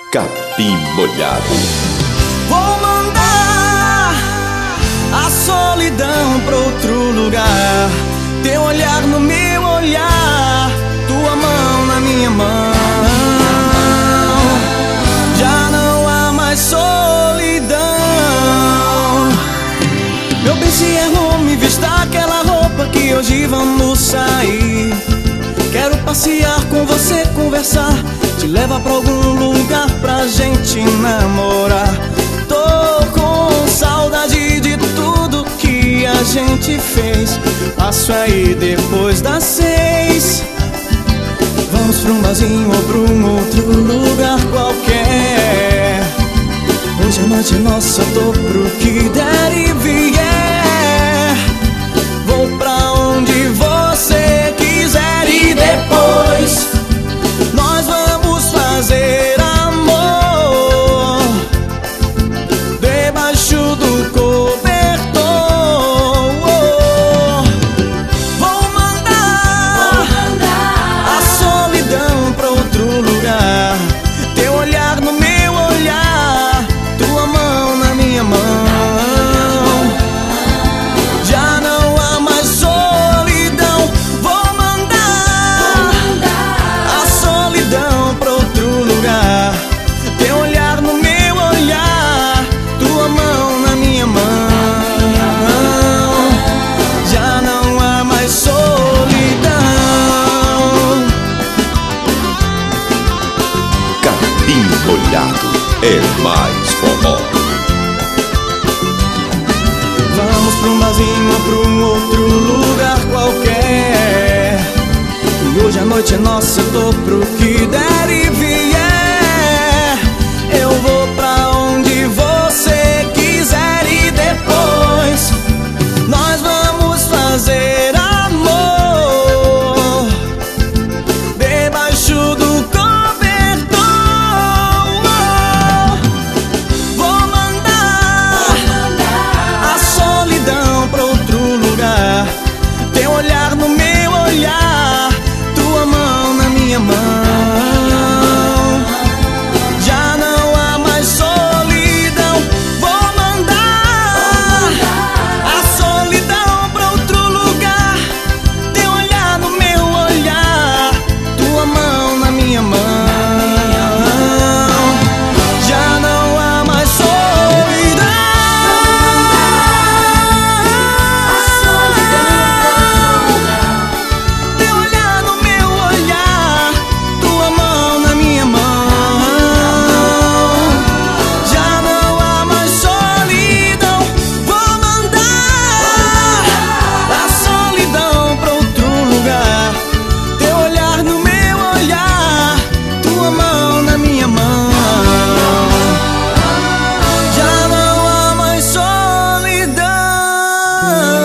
Capim Molhado. Vou mandar a solidão pra outro lugar. Teu olhar no meu olhar, tua mão na minha mão. Já não há mais solidão. Meu bem, se é ruim, vista aquela roupa que hoje vamos sair. Quero passear com você, conversar, te levar pra algum lugar pra gente namorar. Tô com saudade de tudo que a gente fez. Passo aí depois das 6. Vamos pra um barzinho ou pra um outro lugar qualquer. Hoje a noite é nossa, tô pro que der e vier. Vou pra onde você quiser e depois nós vamos fazer amor debaixo do cobertor. Vou mandar a solidão pra outro lugar. Teu olhar no meu olhar, tua mão na minha mão. Já não há mais solidão. Vou mandar a solidão pra outro lugar. Teu olhar no meu olhar, tua mão na minha mão. Já não há mais solidão. Capim Molhado é mais forró. Vamos pra um barzinho ou pra um outro lugar qualquer. E hoje a noite é nossa, eu tô pro que der e vier. Eu vou pra onde você quiser e depois nós vamos fazer amor debaixo do cobertor. Vou mandar a solidão pra outro lugar. Teu olhar no meu olhar, tua mão na minha mão. Já não há mais solidão. Vou mandar a solidão pra outro lugar. Teu olhar no meu olhar, tua mão na minha mão. Já não há mais solidão. Teu olhar no meu olhar, tua mão na minha mão. Já não há mais solidão. Vou mandar a solidão pra outro lugar. Teu olhar no meu olhar, tua mão na minha mão. Já não há mais solidão.